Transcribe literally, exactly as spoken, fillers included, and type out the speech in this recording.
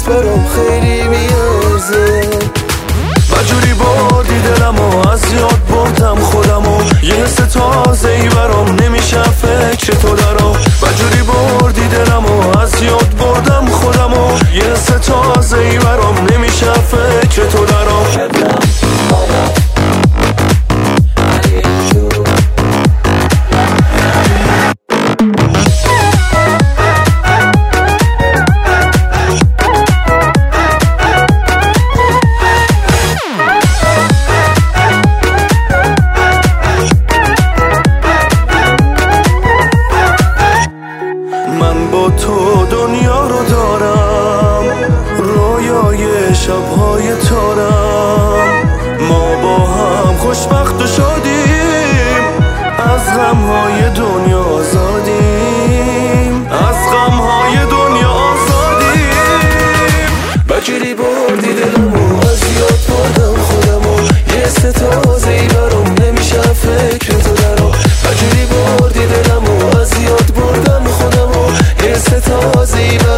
برام خیلی میارزه. بجوری بردی دلمو از یاد بردم خودمو، یه حس تازه ای برام نمیشه فکر تو درا. بجوری بردی دلمو از یاد بردم خودمو، یه حس تازه ای برام نمیشه فکر تو درا. من با تو دنیا رو دارم، رویای شبهای تارم. ما با هم خوشبخت و شادیم، از غمهای دنیا آزادیم، از غمهای دنیا آزادیم. بجوری بردی دلمو از یاد بردم خودمو، یه حس تازه ای برام نمیشه فکر تو درا. بجوری بردی دلمو از یاد بردم خودمو، یه حس تازه ای